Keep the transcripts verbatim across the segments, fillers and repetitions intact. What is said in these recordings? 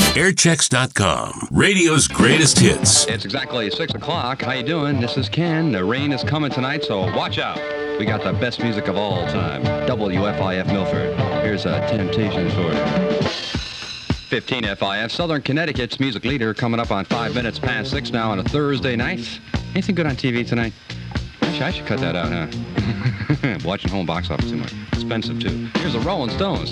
airchecks dot com, radio's greatest hits. It's exactly six o'clock. How you doing? This is Ken. The rain is coming tonight, so watch out. We got the best music of all time. W F I F Milford. Here's a Temptations for you. fifteen F I F, Southern Connecticut's music leader, coming up on five minutes past six now on a Thursday night. Anything good on T V tonight? Actually, I should cut that out, huh? Watching home box office too much. Expensive, too. Here's the Rolling Stones.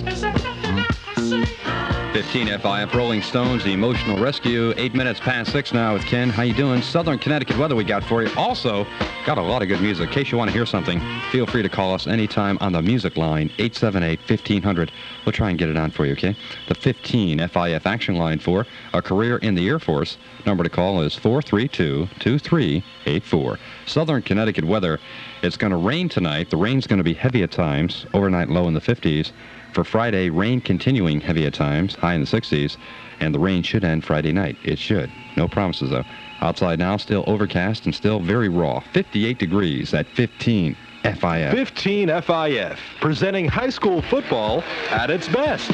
fifteen F I F, Rolling Stones, The Emotional Rescue. Eight minutes past six now with Ken. How you doing? Southern Connecticut weather we got for you. Also, got a lot of good music. In case you want to hear something, feel free to call us anytime on the music line, eight seven eight, fifteen hundred. We'll try and get it on for you, okay? The fifteen F I F action line for a career in the Air Force. Number to call is four three two, two three eight four. Southern Connecticut weather. It's going to rain tonight. The rain's going to be heavy at times, overnight low in the fifties. For Friday, rain continuing heavy at times, high in the sixties, and the rain should end Friday night. It should. No promises, though. Outside now, still overcast and still very raw. fifty-eight degrees at fifteen F I F. fifteen F I F, presenting high school football at its best.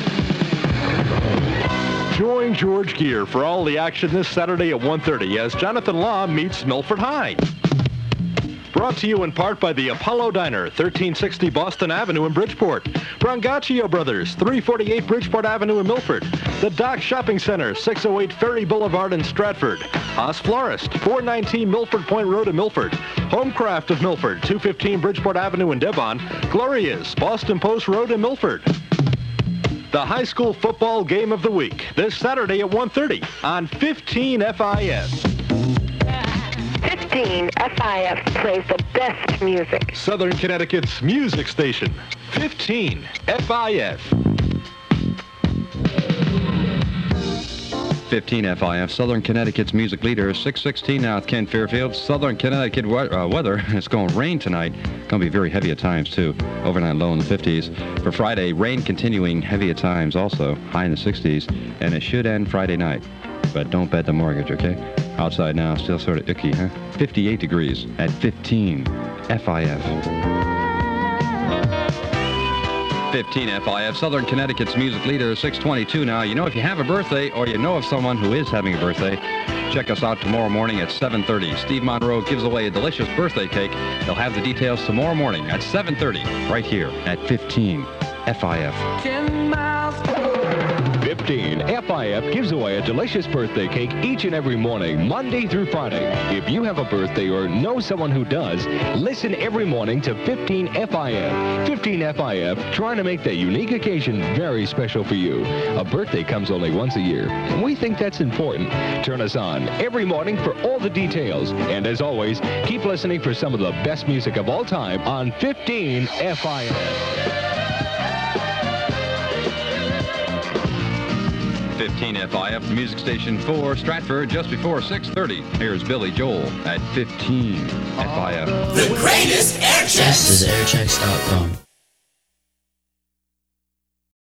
Join George Gear for all the action this Saturday at one thirty as Jonathan Law meets Milford High. Brought to you in part by the Apollo Diner, thirteen sixty Boston Avenue in Bridgeport. Brangaccio Brothers, three forty-eight Bridgeport Avenue in Milford. The Dock Shopping Center, six oh eight Ferry Boulevard in Stratford. Haas Florist, four nineteen Milford Point Road in Milford. Homecraft of Milford, two fifteen Bridgeport Avenue in Devon. Gloria's, Boston Post Road in Milford. The high school football game of the week, this Saturday at one thirty on fifteen F I F. fifteen F I F plays the best music. Southern Connecticut's music station, fifteen F I F. fifteen F I F, Southern Connecticut's music leader, six sixteen now with Ken Fairfield. Southern Connecticut we- uh, weather, it's going to rain tonight. Going to be very heavy at times, too. Overnight low in the fifties. For Friday, rain continuing heavy at times also, high in the sixties, and it should end Friday night. But don't bet the mortgage, okay? Outside now, still sort of icky, huh? fifty-eight degrees at fifteen F I F. fifteen F I F, Southern Connecticut's music leader, six twenty-two now. You know, if you have a birthday or you know of someone who is having a birthday, check us out tomorrow morning at seven thirty. Steve Monroe gives away a delicious birthday cake. They'll have the details tomorrow morning at seven thirty, right here at fifteen F I F. ten miles. fifteen F I F gives away a delicious birthday cake each and every morning, Monday through Friday. If you have a birthday or know someone who does, listen every morning to fifteen F I F. fifteen F I F, trying to make that unique occasion very special for you. A birthday comes only once a year, and we think that's important. Turn us on every morning for all the details. And as always, keep listening for some of the best music of all time on fifteen F I F. fifteen F I F, the music station for Stratford, just before six thirty. Here's Billy Joel at fifteen F I F. The greatest air checks. This is airchecks dot com.